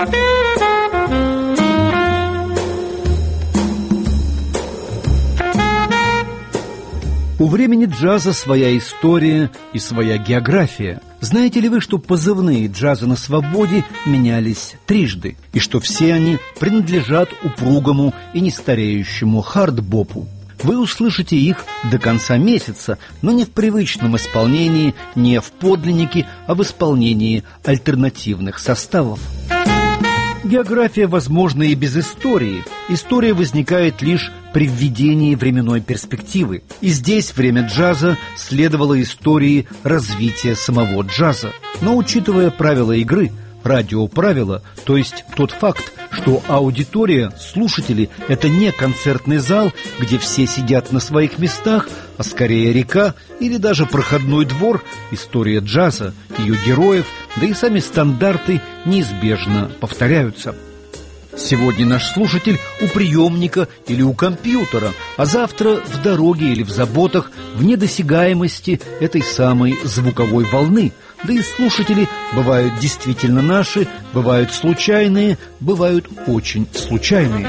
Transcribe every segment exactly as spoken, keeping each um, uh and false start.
У времени джаза своя история и своя география. Знаете ли вы, что позывные джаза на свободе менялись трижды, и что все они принадлежат упругому и нестареющему хард-бопу? Вы услышите их до конца месяца, но не в привычном исполнении, не в подлиннике, а в исполнении альтернативных составов. География возможна и без истории. История возникает лишь при введении временной перспективы. И здесь время джаза следовало истории развития самого джаза. Но учитывая правила игры, радиоправила, то есть тот факт, что аудитория, слушатели – это не концертный зал, где все сидят на своих местах, а скорее река или даже проходной двор, история джаза, ее героев, да и сами стандарты неизбежно повторяются. Сегодня наш слушатель у приемника или у компьютера, а завтра в дороге или в заботах, в недосягаемости этой самой звуковой волны. Да и слушатели бывают действительно наши, бывают случайные, бывают очень случайные.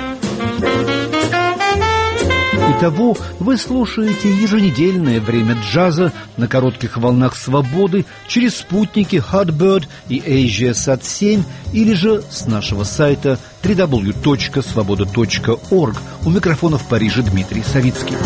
Итого вы слушаете еженедельное время джаза на коротких волнах свободы через спутники Hotbird и AsiaSat семь или же с нашего сайта дабл ю дабл ю дабл ю точка свобода точка орг. У микрофона в Париже Дмитрий Савицкий.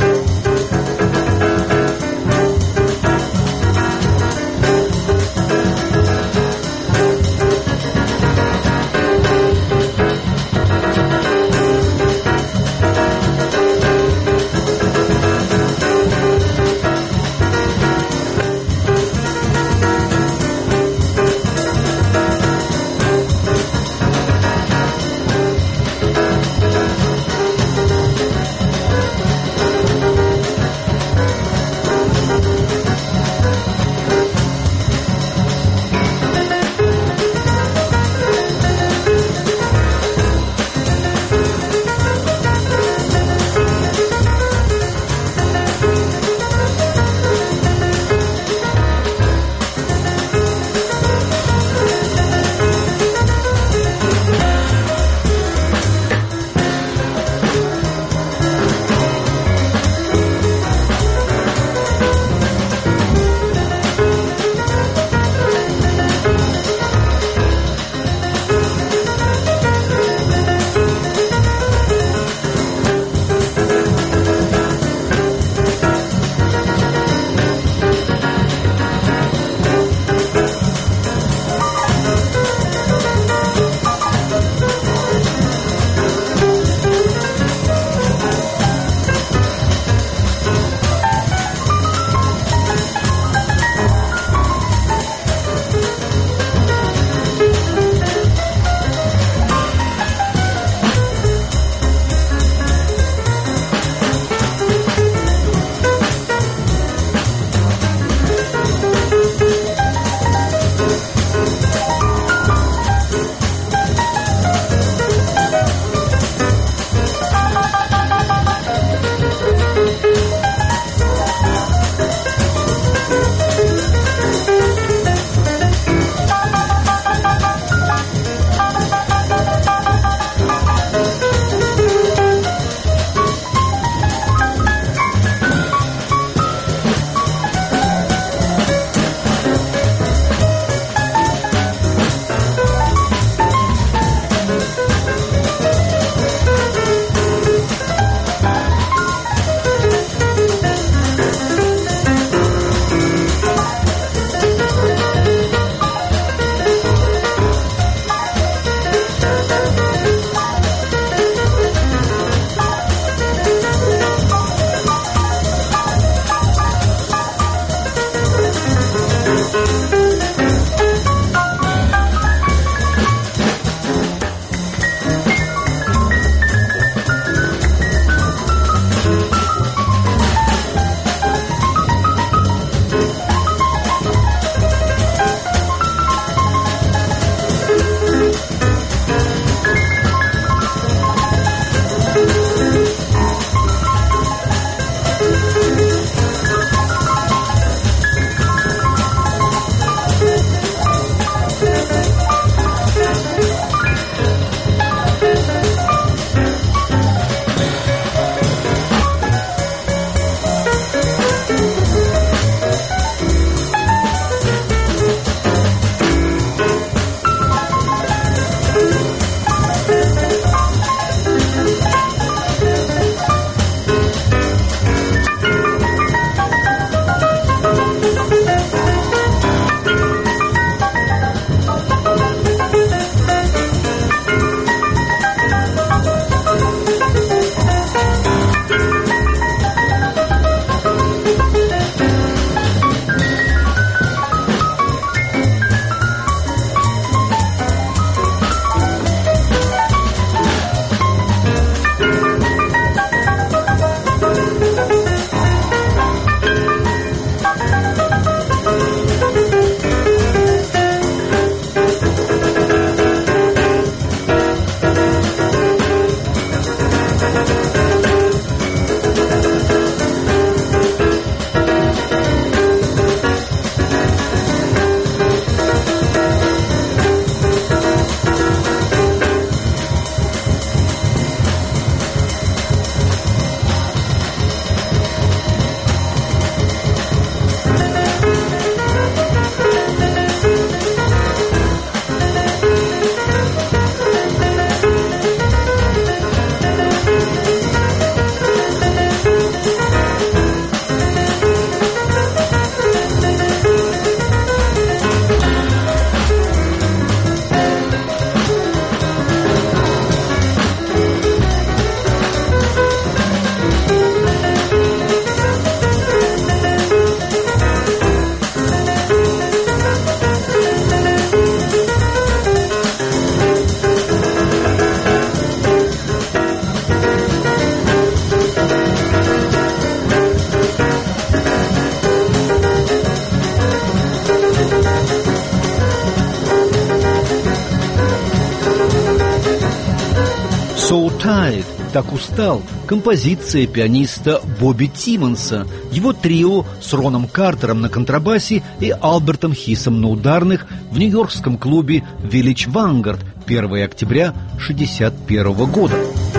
«So Tired» – «Так устал» – композиция пианиста Бобби Тиммонса, его трио с Роном Картером на контрабасе и Альбертом Хисом на ударных в нью-йоркском клубе Village Vanguard первого октября шестьдесят первого года.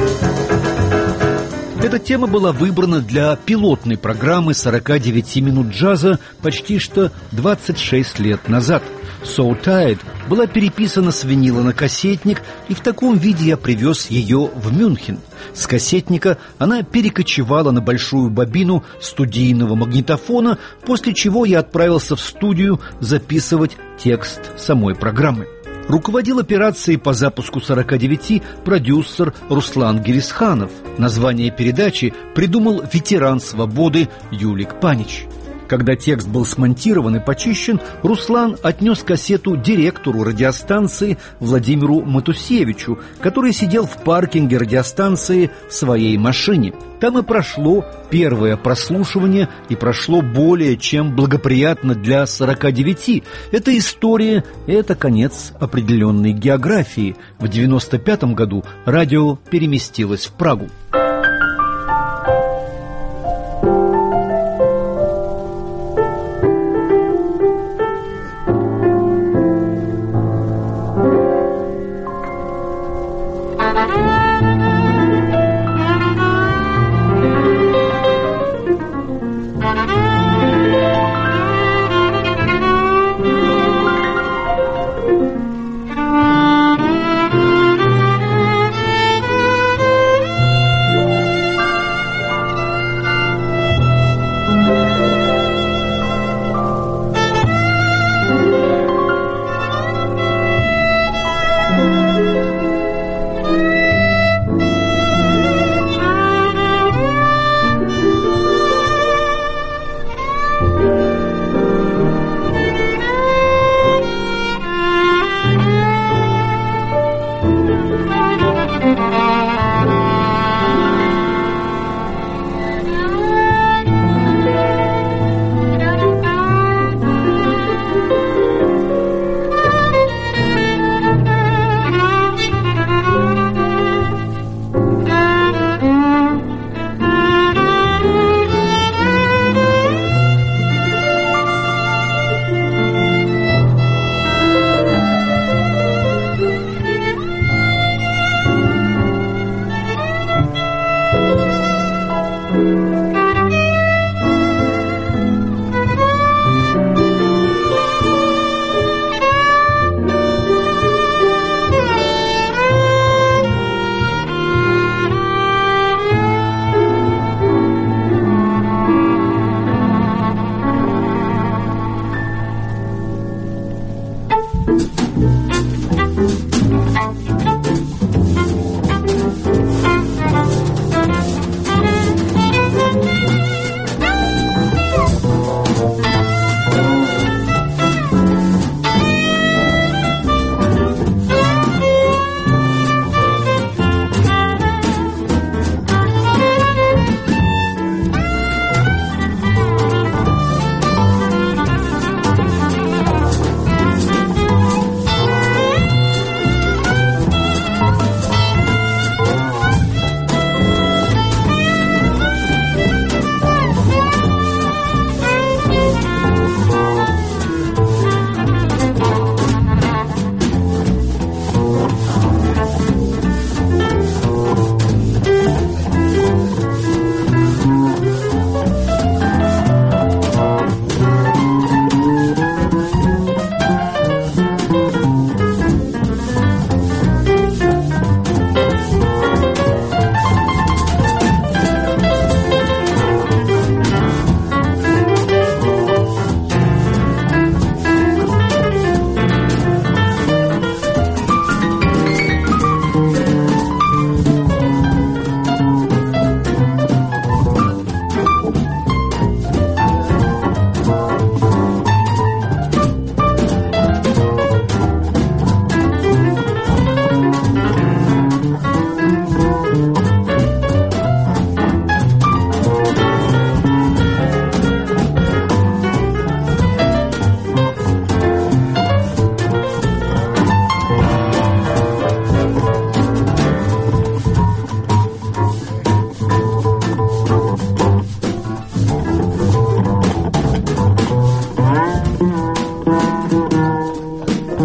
Эта тема была выбрана для пилотной программы сорока девяти минут джаза почти что двадцать шесть лет назад. «So Tired» была переписана с винила на кассетник, и в таком виде я привез ее в Мюнхен. С кассетника она перекочевала на большую бобину студийного магнитофона, после чего я отправился в студию записывать текст самой программы. Руководил операцией по запуску сорока девяти продюсер Руслан Гирисханов. Название передачи придумал ветеран свободы Юлик Панич. Когда текст был смонтирован и почищен, Руслан отнес кассету директору радиостанции Владимиру Матусевичу, который сидел в паркинге радиостанции в своей машине. Там и прошло первое прослушивание, и прошло более чем благоприятно для сорока девяти. Это история, это конец определенной географии. В девяносто пятом году радио переместилось в Прагу.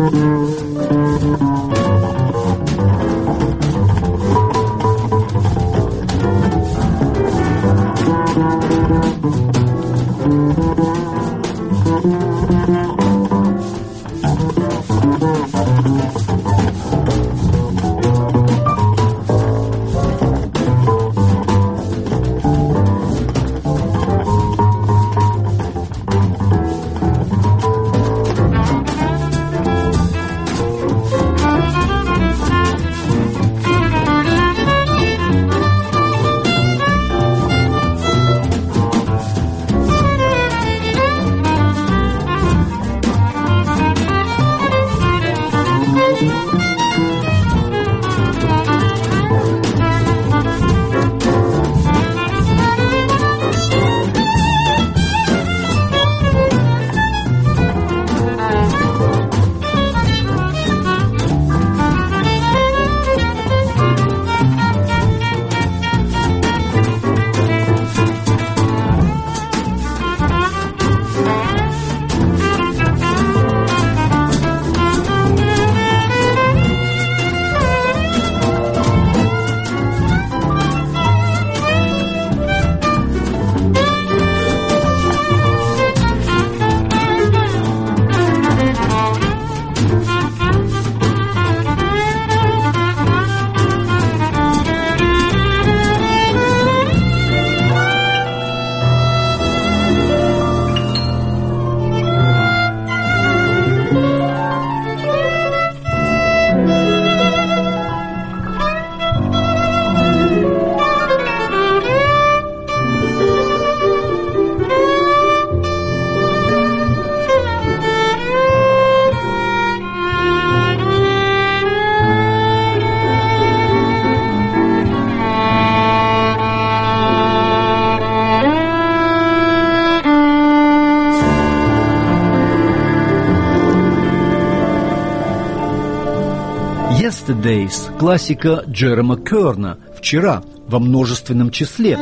Yesterdays, классика Джерома Керна, «Вчера», во множественном числе.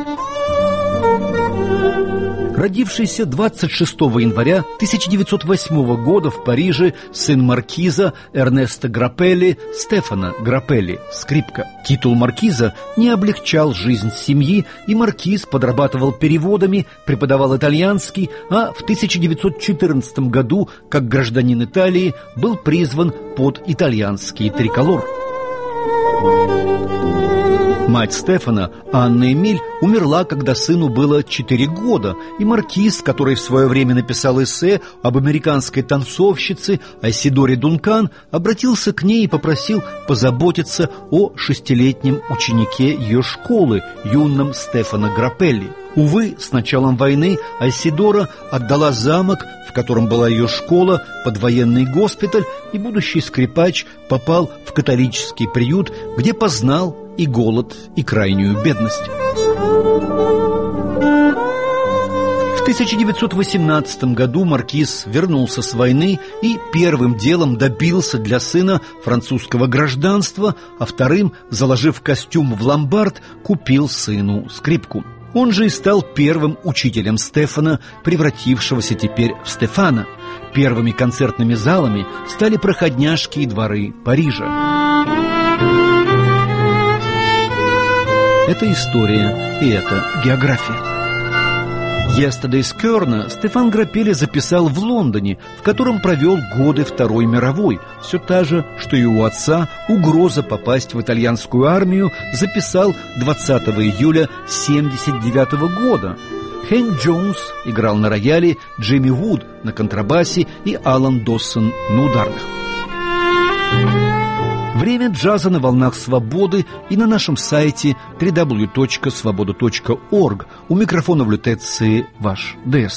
Родившийся двадцать шестого января тысяча девятьсот восьмого года в Париже сын маркиза Эрнесто Граппелли, Стефано Граппелли, скрипка. Титул маркиза не облегчал жизнь семьи, и маркиз подрабатывал переводами, преподавал итальянский, а в тысяча девятьсот четырнадцатом году, как гражданин Италии, был призван под итальянский триколор. Мать Стефана, Анна Эмиль, умерла, когда сыну было четыре года, и маркиз, который в свое время написал эссе об американской танцовщице Айсидоре Дункан, обратился к ней и попросил позаботиться о шестилетнем ученике ее школы, юном Стефано Граппелли. Увы, с началом войны Айсидора отдала замок, в котором была ее школа, под военный госпиталь, и будущий скрипач попал в католический приют, где познал и голод, и крайнюю бедность. В тысяча девятьсот восемнадцатом году маркиз вернулся с войны и первым делом добился для сына французского гражданства, а вторым, заложив костюм в ломбард, купил сыну скрипку. Он же и стал первым учителем Стефана, превратившегося теперь в Стефана. Первыми концертными залами стали проходняшки и дворы Парижа. Это история, и это география. «Yesterdays» Керна Стефан Граппелли записал в Лондоне, в котором провел годы Второй мировой. Все та же, что и у отца, угроза попасть в итальянскую армию записал двадцатого июля семьдесят девятого года. Хэнк Джонс играл на рояле, Джимми Вуд на контрабасе и Алан Доссон на ударных. Время джаза на волнах свободы и на нашем сайте дабл ю дабл ю дабл ю точка свобода точка орг. У микрофона в лютеции ваш ДС.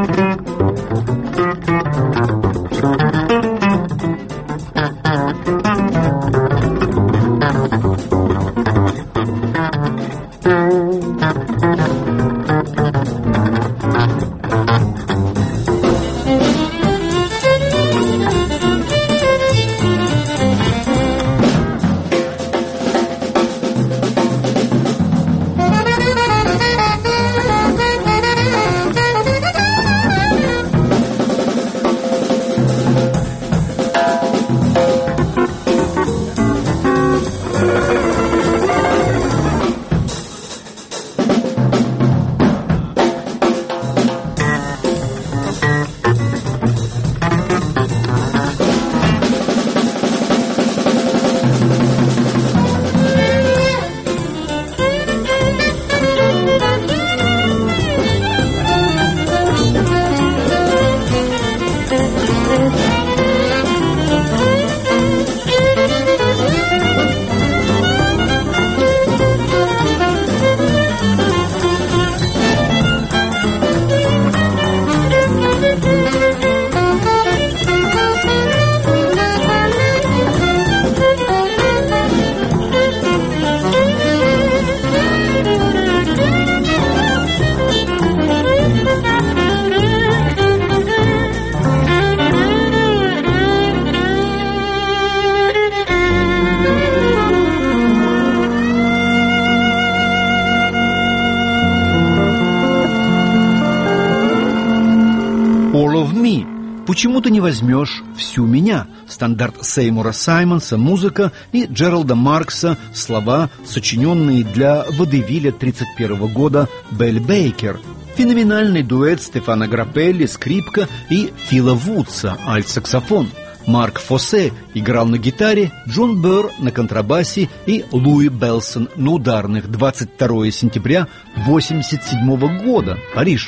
«Почему ты не возьмешь всю меня?» Стандарт Сеймура Саймонса, музыка, и Джералда Маркса, слова, сочиненные для водевиля тридцать первого года «Белль Бейкер». Феноменальный дуэт Стефано Граппелли, скрипка, и Фила Вудса, альт-саксофон. Марк Фоссе играл на гитаре, Джон Бёрр на контрабасе и Луи Белсон на ударных. двадцать второго сентября восемьдесят седьмого года, Париж.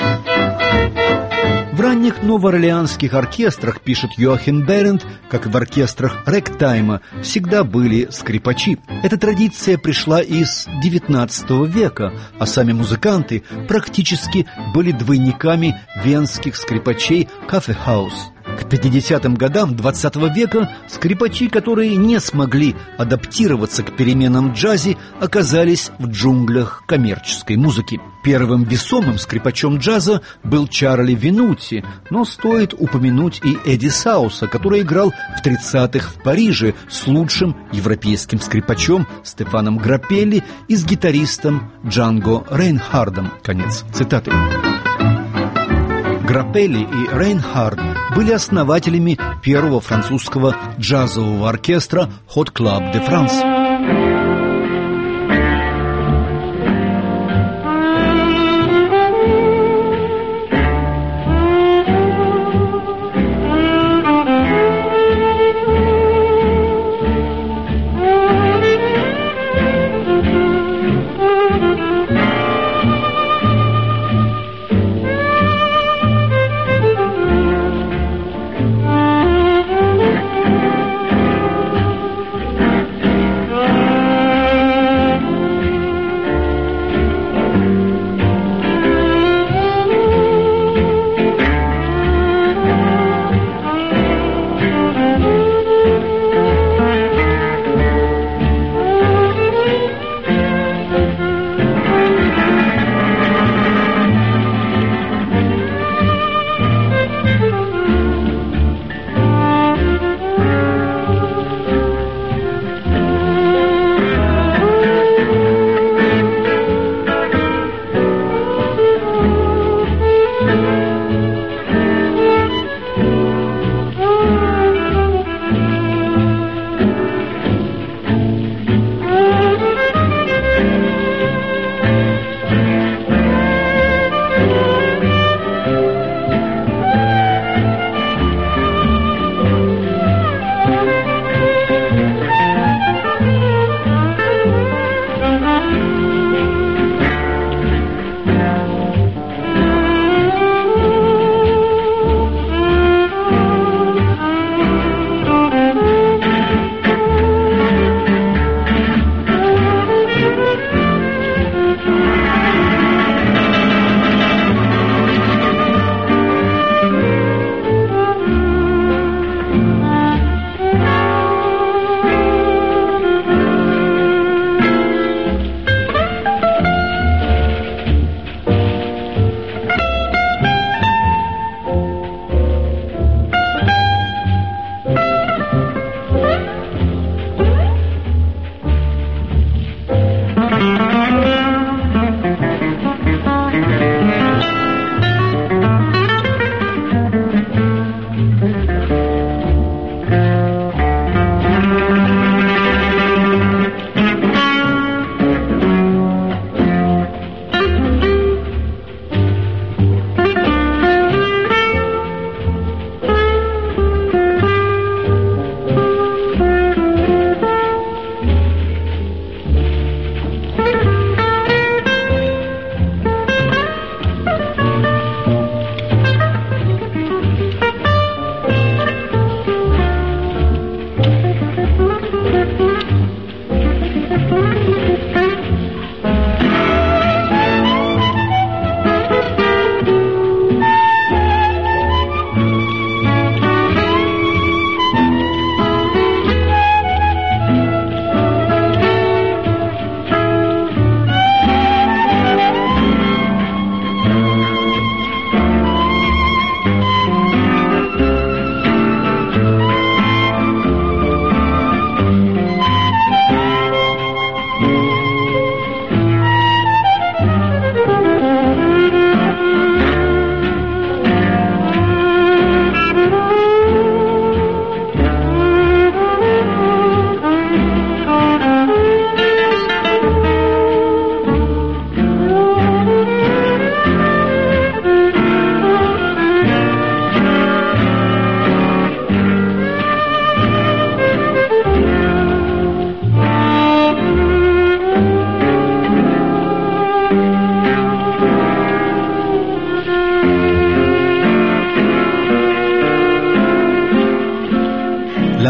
В ранних новоорлеанских оркестрах, пишет Йоахим Берент, как и в оркестрах рэгтайма, всегда были скрипачи. Эта традиция пришла из девятнадцатого века, а сами музыканты практически были двойниками венских скрипачей «Кафехаус». К пятидесятым годам двадцатого века скрипачи, которые не смогли адаптироваться к переменам в джазе, оказались в джунглях коммерческой музыки. Первым весомым скрипачом джаза был Чарли Винути, но стоит упомянуть и Эдди Сауса, который играл в тридцатых в Париже с лучшим европейским скрипачом Стефаном Граппелли и с гитаристом Джанго Рейнхардом. Конец цитаты. Граппелли и Рейнхард были основателями первого французского джазового оркестра «Hot Club de France».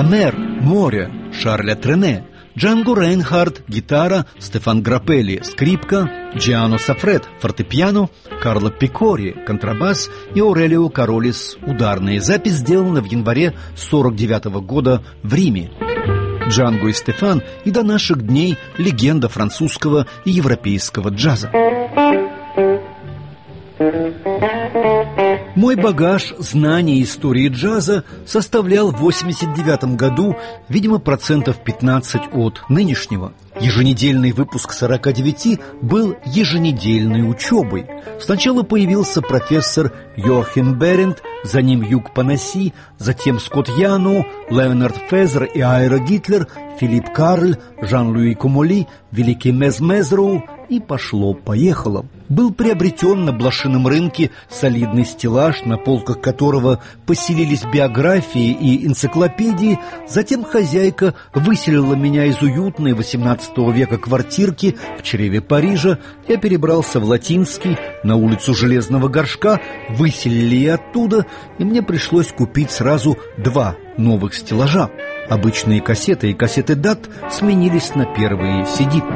«Ла-Мер» – «Море» Шарля Трене, Джанго Рейнхард – гитара, Стефан Граппелли – скрипка, Джиано Сафред – фортепиано, Карло Пикори – контрабас и Аурелио Каролис – ударная. Запись сделана в январе сорок девятого года в Риме. Джанго и Стефан и до наших дней легенда французского и европейского джаза. Мой багаж знаний истории джаза составлял в восемьдесят девятом году, видимо, процентов пятнадцать от нынешнего. Еженедельный выпуск сорока девяти был еженедельной учебой. Сначала появился профессор Йохим Берент, за ним Юг Панаси, затем Скотт Яну, Леонард Фезер и Айра Гитлер, Филипп Карль, Жан-Луи Комоли, Великий Мез Мезроу, и пошло-поехало. Был приобретен на блошином рынке солидный стеллаж, на полках которого поселились биографии и энциклопедии. Затем хозяйка выселила меня из уютной восемнадцатого века квартирки в чреве Парижа. Я перебрался в Латинский, на улицу Железного Горшка, выселили и оттуда, и мне пришлось купить сразу два новых стеллажа. Обычные кассеты и кассеты дат сменились на первые си ди.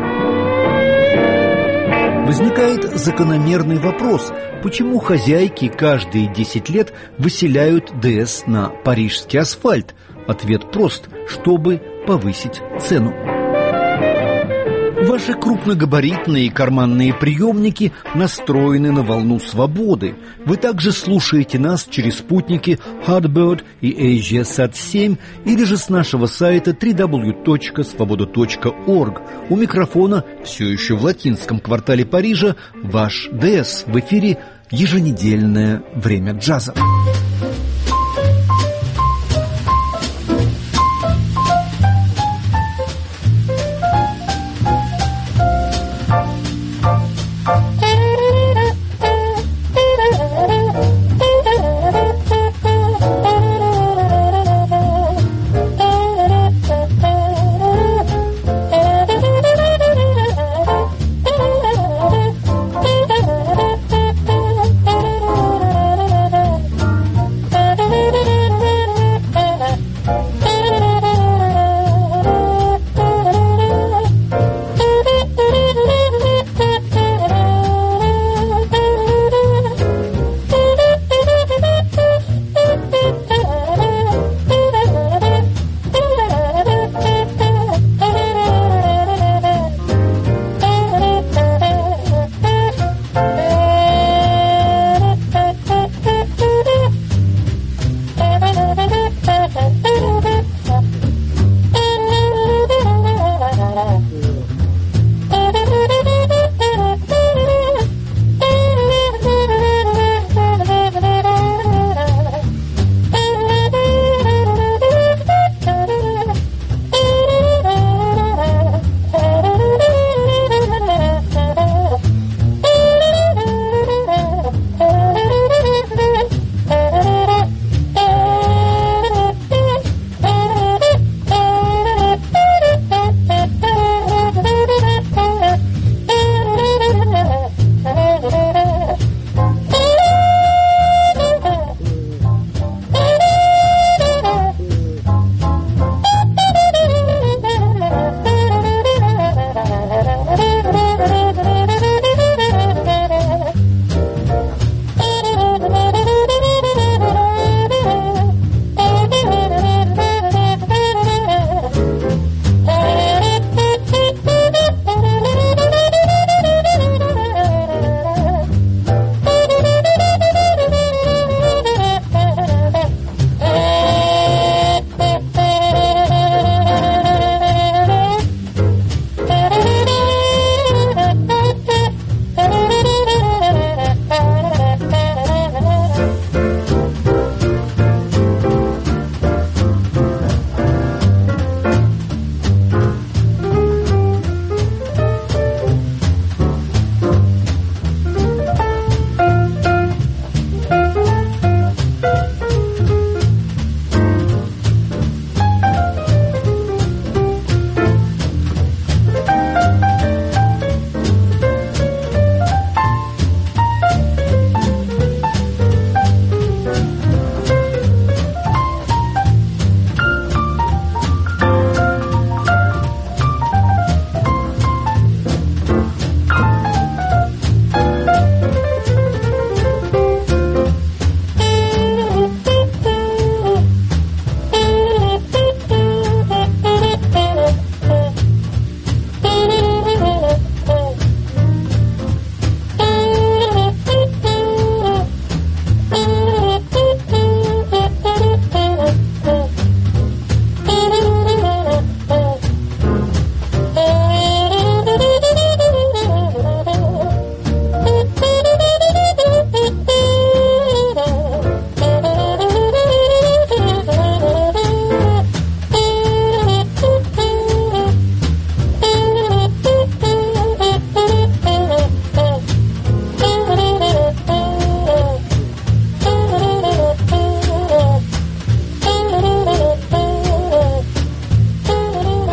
Возникает закономерный вопрос, почему хозяйки каждые десять лет выселяют ДС на парижский асфальт? Ответ прост – чтобы повысить цену. Ваши крупногабаритные и карманные приемники настроены на волну свободы. Вы также слушаете нас через спутники Hardbird и AsiaSat семь или же с нашего сайта дабл ю дабл ю дабл ю точка свобода точка орг. У микрофона, все еще в латинском квартале Парижа, ваш ДС. В эфире еженедельное время джаза.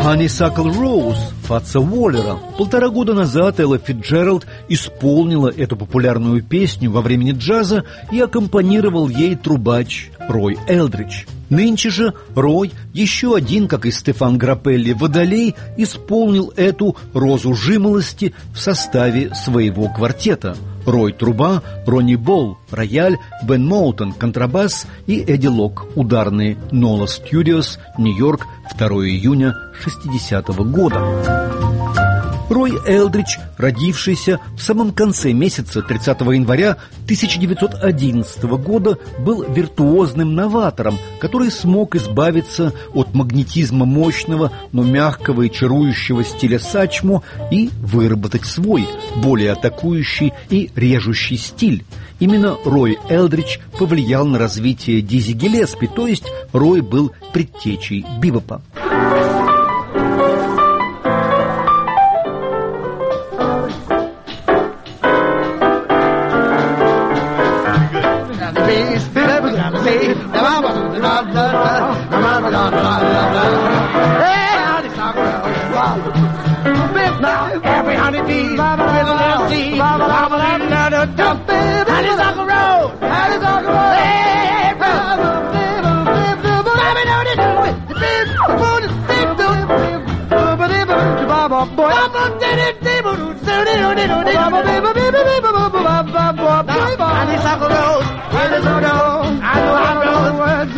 Honeysuckle Rose Фатса Уоллера. Полтора года назад Элла Фицджеральд исполнила эту популярную песню во времени джаза и аккомпанировал ей трубач Рой Элдридж. Нынче же Рой, еще один, как и Стефан Граппелли, водолей, исполнил эту розу жимолости в составе своего квартета. Рой – труба, Ронни Болл – рояль, Бен Моутон – контрабас и Эдди Лок – ударные. Нола Студиос, Нью-Йорк, второго июня шестидесятого года. Рой Элдридж, родившийся в самом конце месяца тридцатого января тысяча девятьсот одиннадцатого года, был виртуозным новатором, который смог избавиться от магнетизма мощного, но мягкого и чарующего стиля сачмо и выработать свой, более атакующий и режущий стиль. Именно Рой Элдридж повлиял на развитие Дизи Гиллеспи, то есть Рой был предтечей бибопа. Every honeybee with a little seed, another dump, honeysuckle road, honeysuckle road. Honeysuckle road, honeysuckle road, I know I know the words.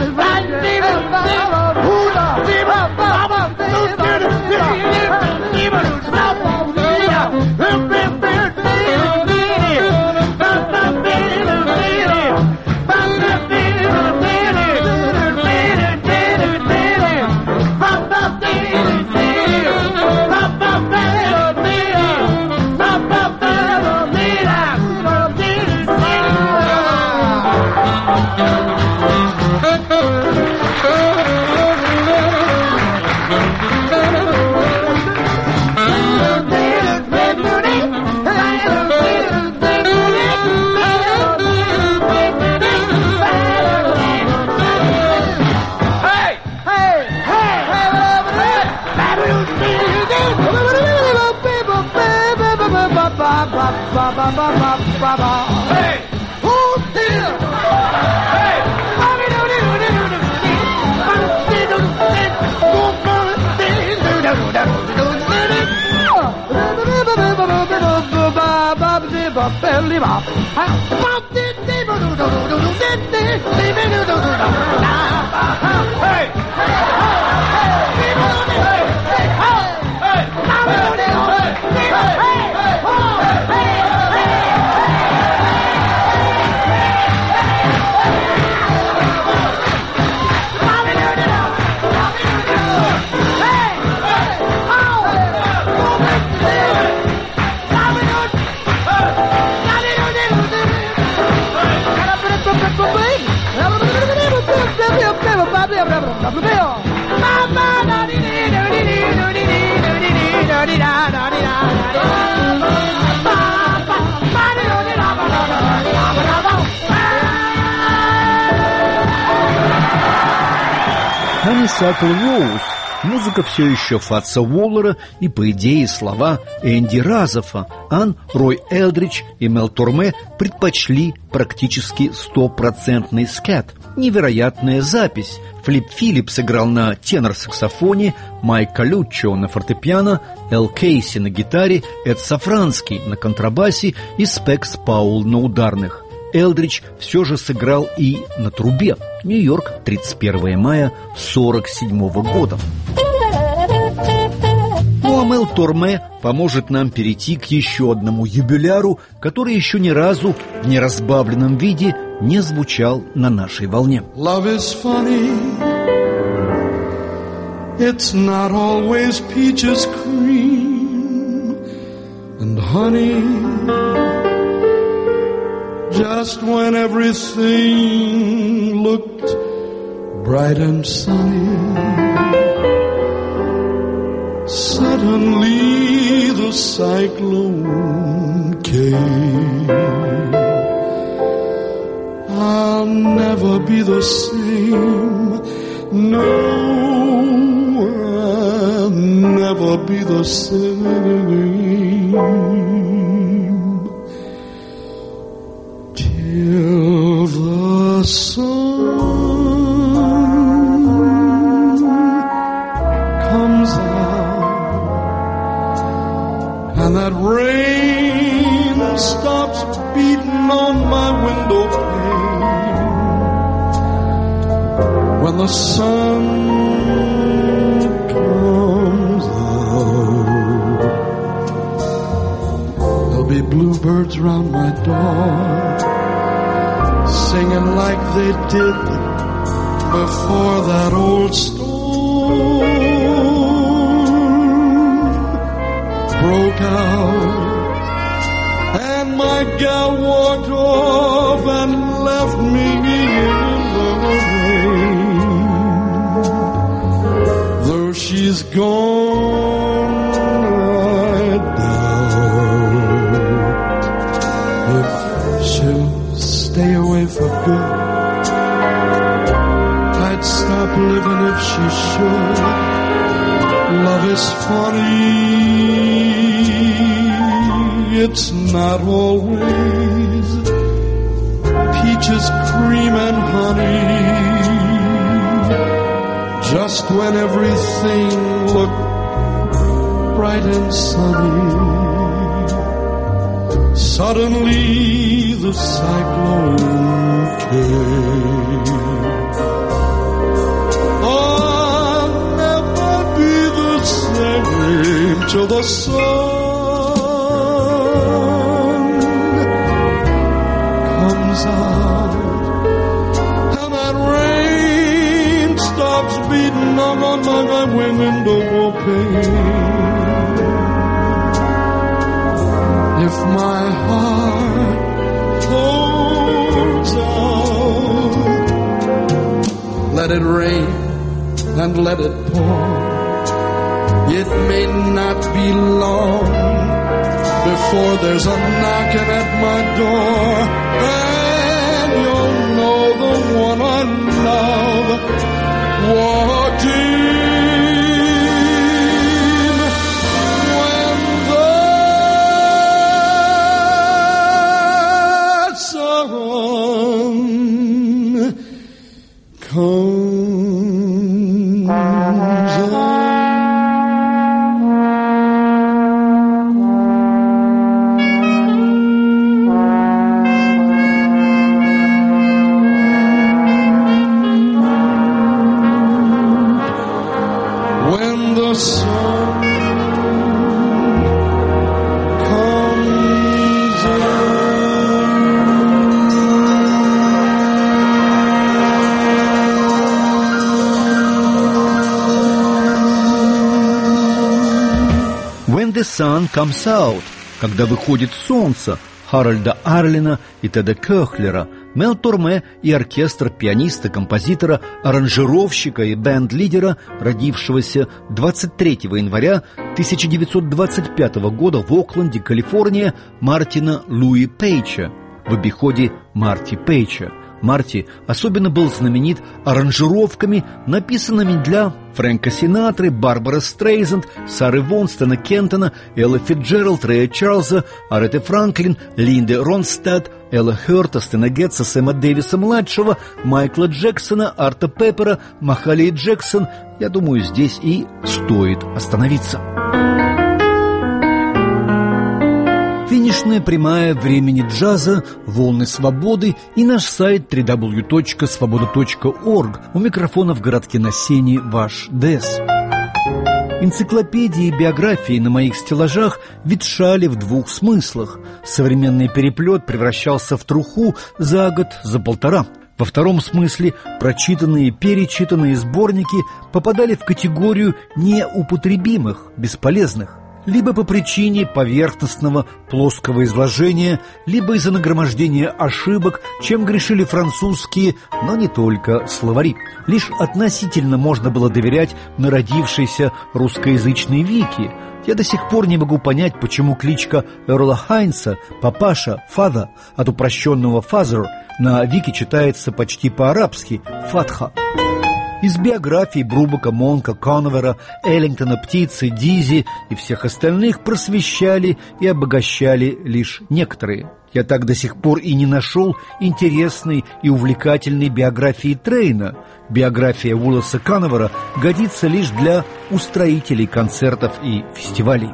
Hey! Who's here? Hey! Honeysuckle Rose. Музыка все еще Фатса Уоллера и, по идее, слова Энди Разофа. Ан, Рой Элдридж и Мел Торме предпочли практически стопроцентный скат. Невероятная запись. Флип Филлипс играл на тенор-саксофоне, Майк Калюччо на фортепиано, Эл Кейси на гитаре, Эд Сафранский на контрабасе и Спекс Паул на ударных. Элдридж все же сыграл и на трубе. Нью-Йорк, тридцать первого мая сорок седьмого года. Ну а Мел Торме поможет нам перейти к еще одному юбиляру, который еще ни разу в неразбавленном виде не звучал на нашей волне. Love is funny. It's not always peaches, cream and honey. Just when everything looked bright and sunny, suddenly the cyclone came. I'll never be the same, no, I'm never be the same till the sun comes out and that rain stops beating on my window pane. When the sun comes out, there'll be bluebirds round my door, singing like they did before that old storm broke out. And my gal walked off and left me in the rain. Though she's gone, I doubt if she'll stay away for good. I'd stop living if she should. Love is funny, it's not always peaches, cream and honey. Just when everything looked bright and sunny, suddenly the cyclone came. I'll never be the same till the sun comes out and that rain stops beating on my window pane. If my heart holds out, let it rain and let it pour. It may not be long before there's a knocking at my door, and you'll know the one I love walked in. When the sun comes out. The Sun Comes Out, когда выходит солнце, Харальда Арлина и Теда Кёхлера, Мел Турме и оркестр пианиста, композитора, аранжировщика и бенд-лидера, родившегося двадцать третьего января тысяча девятьсот двадцать пятого года в Окленде, Калифорния, Мартина Луи Пейча, в обиходе Марти Пейча. Марти особенно был знаменит аранжировками, написанными для Фрэнка Синатры, Барбары Стрейзанд, Сары Вон, Стена Кентона, Эллы Фитджеральд, Рэя Чарльза, Ареты Франклин, Линды Ронстадт, Элла Хёрта, Стена Гетца, Сэма Дэвиса-младшего, Майкла Джексона, Арта Пеппера, Махалии Джексон. Я думаю, здесь и стоит остановиться. Финишная прямая времени джаза, волны свободы и наш сайт дабл ю дабл ю дабл ю точка свобода точка орг. У микрофона в городке на Сене ваш Дэс. Энциклопедии и биографии на моих стеллажах ветшали в двух смыслах. Современный переплет превращался в труху за год, за полтора. Во втором смысле прочитанные и перечитанные сборники попадали в категорию неупотребимых, бесполезных. Либо по причине поверхностного плоского изложения, либо из-за нагромождения ошибок, чем грешили французские, но не только, словари. Лишь относительно можно было доверять народившейся русскоязычной Вики. Я до сих пор не могу понять, почему кличка Эрла Хайнса, папаша, фада, от упрощенного фазер, на Вики читается почти по-арабски «фатха». Из биографий Брубака, Монка, Коновера, Эллингтона, Птицы, Дизи и всех остальных просвещали и обогащали лишь некоторые. Я так до сих пор и не нашел интересной и увлекательной биографии Трейна. Биография Уоллеса Коновера годится лишь для устроителей концертов и фестивалей.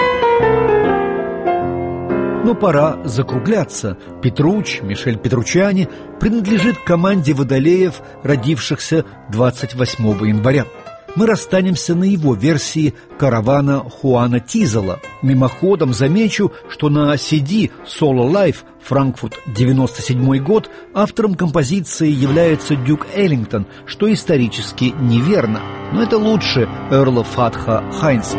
Но пора закругляться. Петруч, Мишель Петруччиани, принадлежит к команде водолеев, родившихся двадцать восьмого января. Мы расстанемся на его версии «Каравана» Хуана Тизела. Мимоходом замечу, что на си ди «Solo Life» Франкфурт, девяносто седьмой год, автором композиции является Дюк Эллингтон, что исторически неверно. Но это лучше Эрла Фатха Хайнса.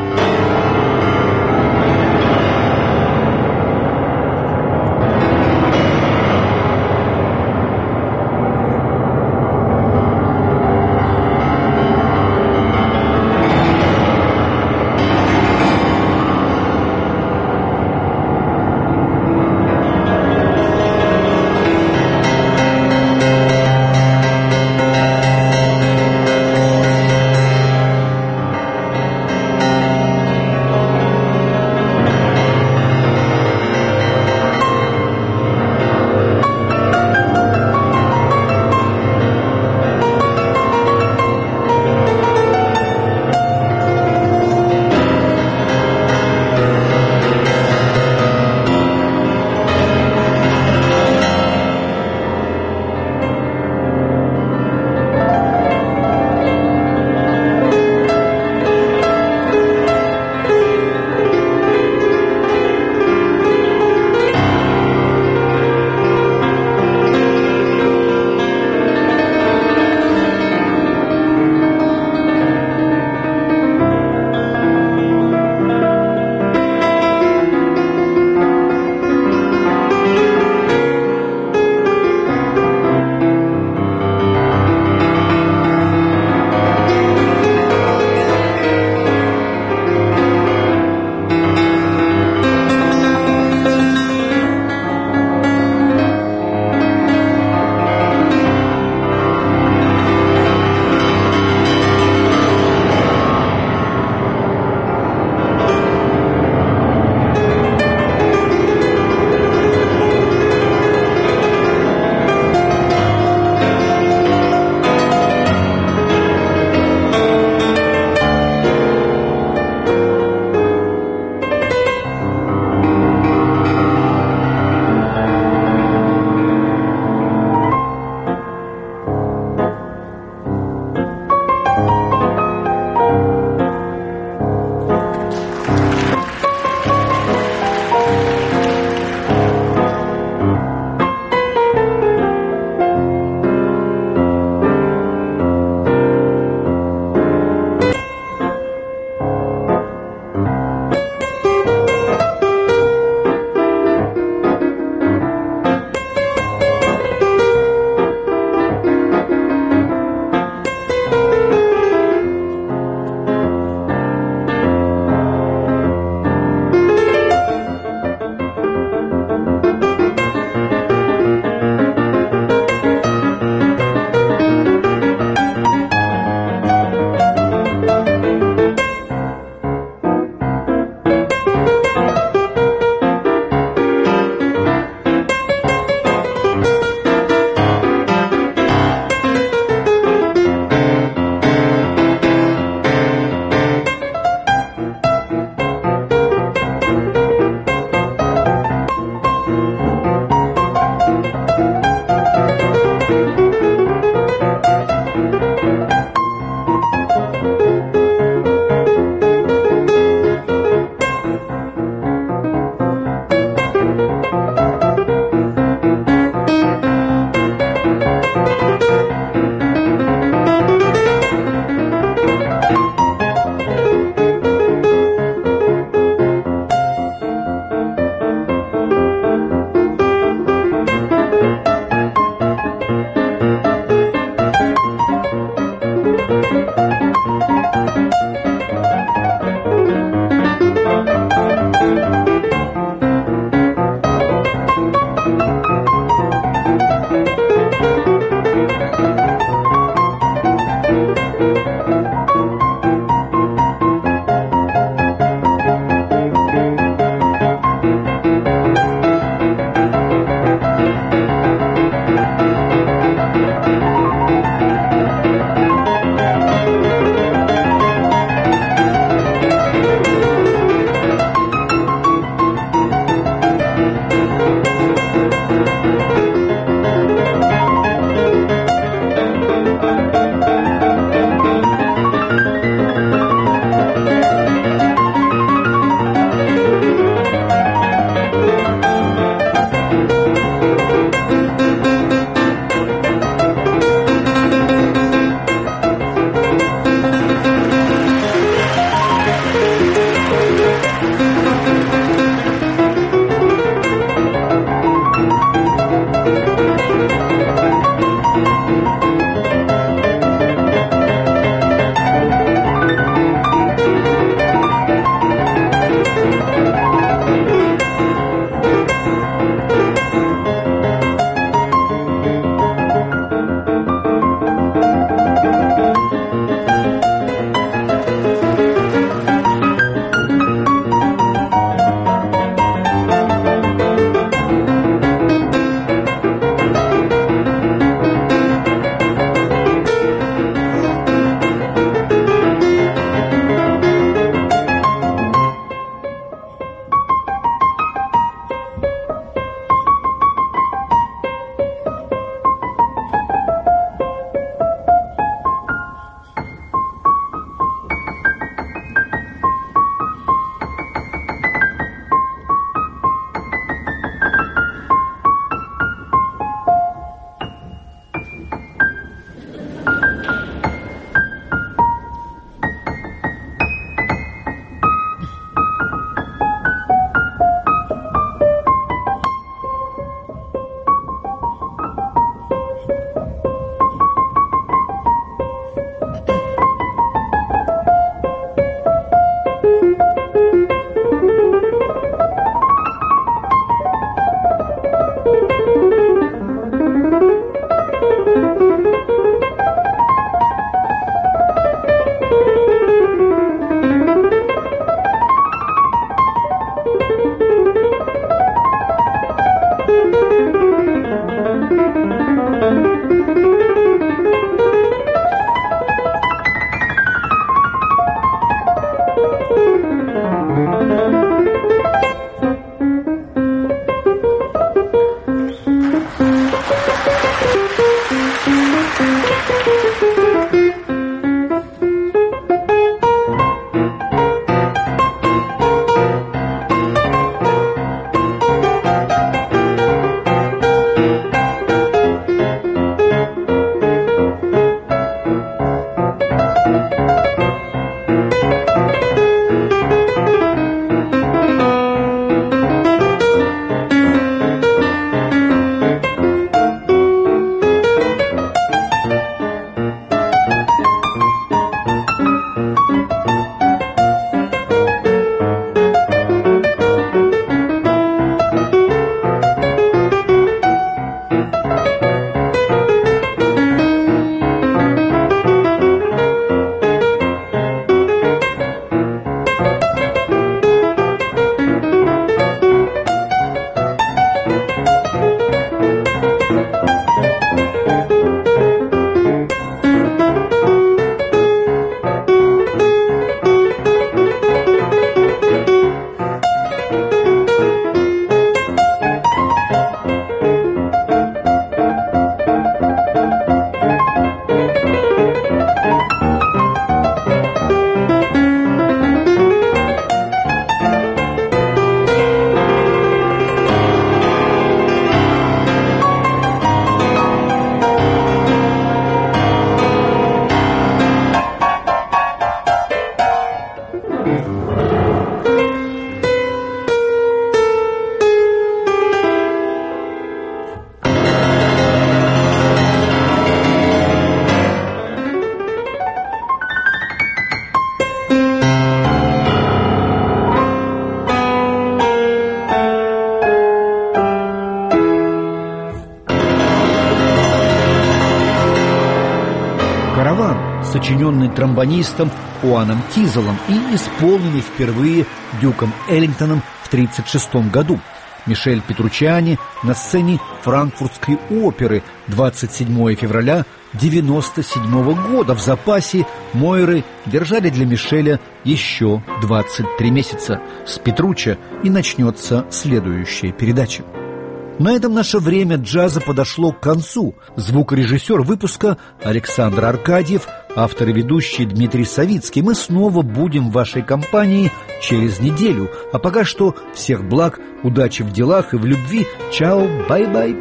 сочиненный тромбонистом Уаном Кизелом и исполненный впервые Дюком Эллингтоном в тысяча девятьсот тридцать шестом году. Мишель Петруччиани на сцене Франкфуртской оперы двадцать седьмого февраля девяносто седьмого года. В запасе Мойры держали для Мишеля еще двадцать три месяца. С Петруччи и начнется следующая передача. На этом наше время джаза подошло к концу. Звукорежиссер выпуска Александр Аркадьев, автор и ведущий Дмитрий Савицкий. Мы снова будем в вашей компании через неделю. А пока что всех благ, удачи в делах и в любви. Чао, бай-бай.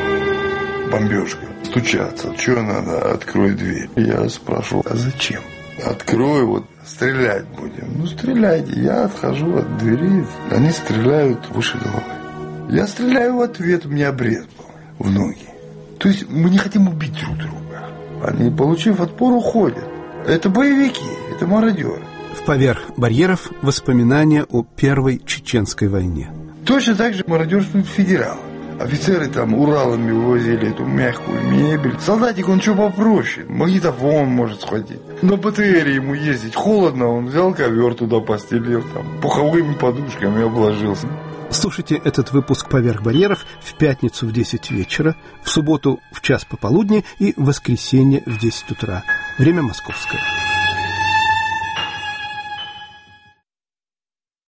Бомбежка. Стучаться. Чего надо? Открой дверь. Я спрашивал, а зачем? Открою, вот стрелять будем. Ну, стреляйте. Я отхожу от двери, они стреляют выше головы. Я стреляю в ответ, у меня обрез был в ноги. То есть мы не хотим убить друг друга. Они, получив отпор, уходят. Это боевики, это мародеры. В «Поверх барьеров» воспоминания о Первой Чеченской войне. Точно так же мародерствуют федералы. Офицеры там Уралами вывозили эту мягкую мебель. Солдатик, он что попроще. Магнитофон может схватить. На БТРе ему ездить холодно, он взял ковер туда постелил, там, пуховыми подушками обложился. Слушайте этот выпуск «Поверх барьеров» в пятницу в десять вечера, в субботу в час пополудни и в воскресенье в десять утра. Время московское.